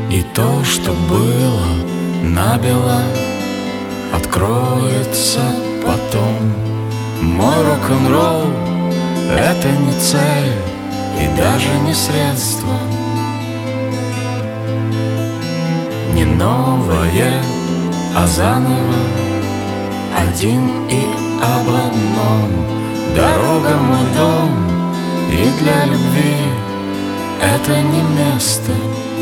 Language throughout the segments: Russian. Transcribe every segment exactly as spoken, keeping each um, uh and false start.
И то, что было набело, откроется потом. Мой рок-н-ролл — это не цель и даже не средство, не новое, а заново, один и об одном. Дорога — мой дом, и для любви это не место.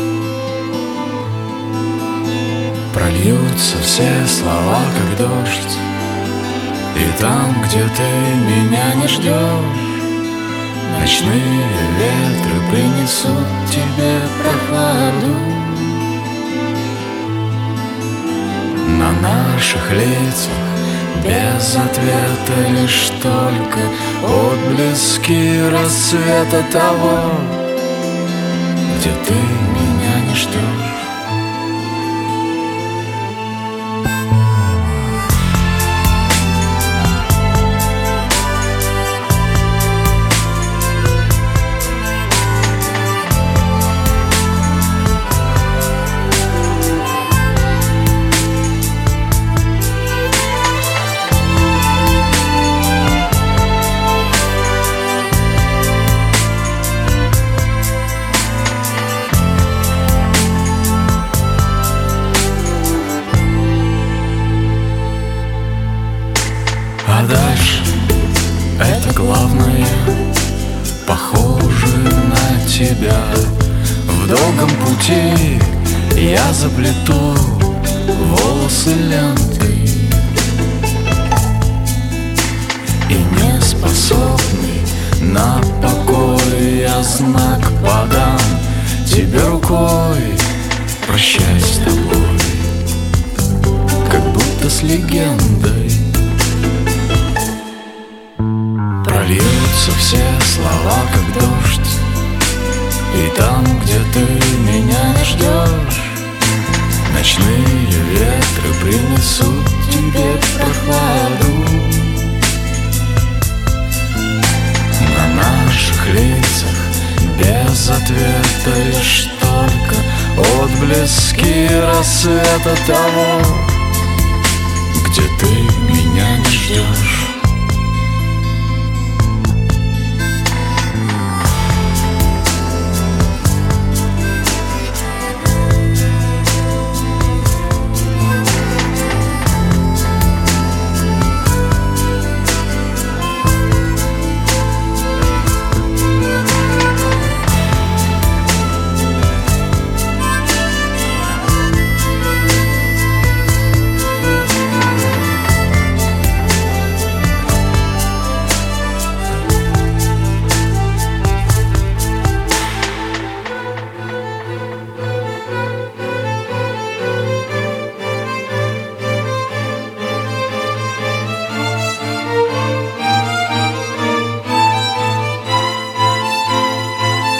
Прольются все слова, как дождь, и там, где ты меня не ждешь, ночные ветры принесут тебе прохладу. На наших лицах без ответа лишь только отблески рассвета того, где ты меня не ждешь. А дальше это главное, похоже на тебя. В долгом пути я заплету волосы лентой, и не способный на покой я знак подам тебе рукой. Прощай с тобой, как будто с легендой. Прольются все слова, как дождь, и там, где ты меня не ждешь, ночные ветры принесут тебе прохладу. На наших лицах без ответа лишь только отблески рассвета того, где ты меня не ждешь.